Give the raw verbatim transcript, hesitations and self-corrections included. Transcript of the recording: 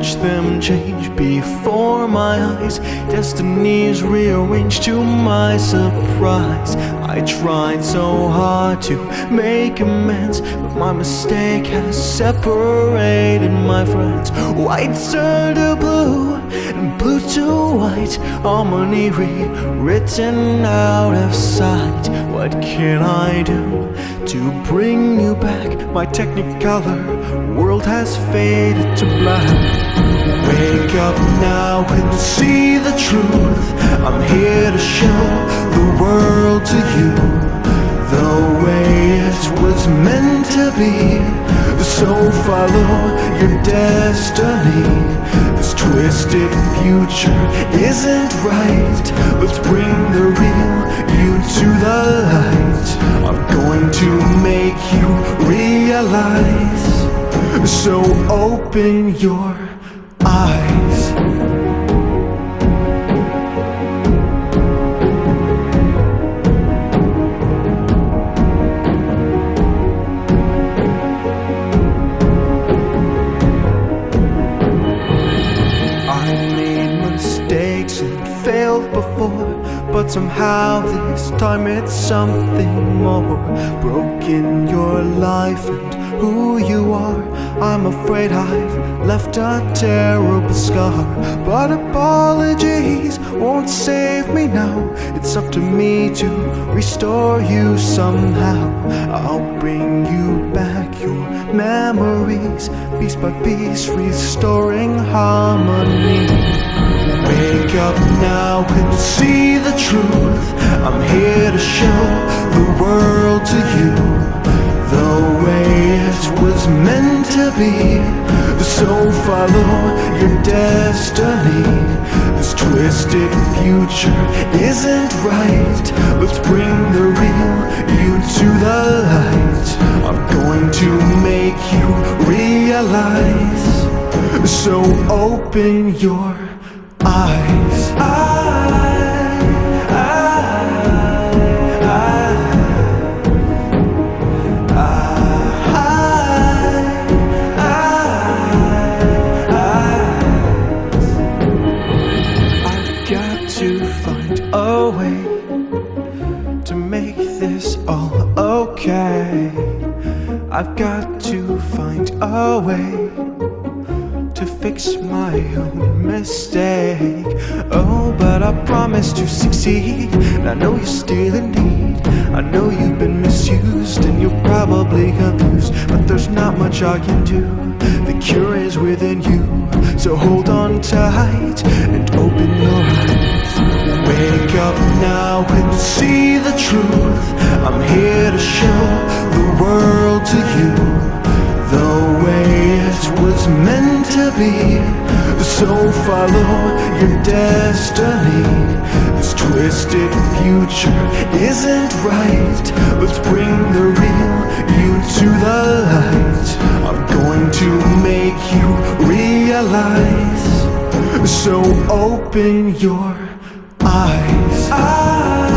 watch them change before my eyes. Destinies rearranged to my surprise. I tried so hard to make amends, but my mistake has separated my friends. White turned to blue, and blue to white, harmony rewritten out of sight. What can I do to bring you back? My technicolor world has faded to black. Wake up now and see the truth. I'm here to show the world to you, the way it was meant to be. So follow your destiny. This twisted future isn't right. Let's bring the real you to the light. I'm going to make you realize. So open your eyes. Failed before, but somehow this time it's something more. Broken your life and who you are. I'm afraid I've left a terrible scar, but apologies won't save me now. It's up to me to restore you somehow. I'll bring you back your memories, piece by piece, restoring harmony. Wake up now and see the truth. I'm here to show the world to you, the way it was meant to be. So follow your destiny. This twisted future isn't right. Let's bring the real you to the light. I'm going to make you realize. So open your eyes. I, I, I, I, I've got to find a way to make this all okay. I've got to find a way to fix my own mistake. Oh, but I promise to succeed. And I know you're still in need. I know you've been misused and you're probably confused, but there's not much I can do. The cure is within you. So hold on tight and open your eyes. Wake up now and see the truth. I'm here to show the world to you, the way it was meant to be. So follow your destiny. This twisted future isn't right. Let's bring the real you to the light. I'm going to make you realize. So open your eyes. I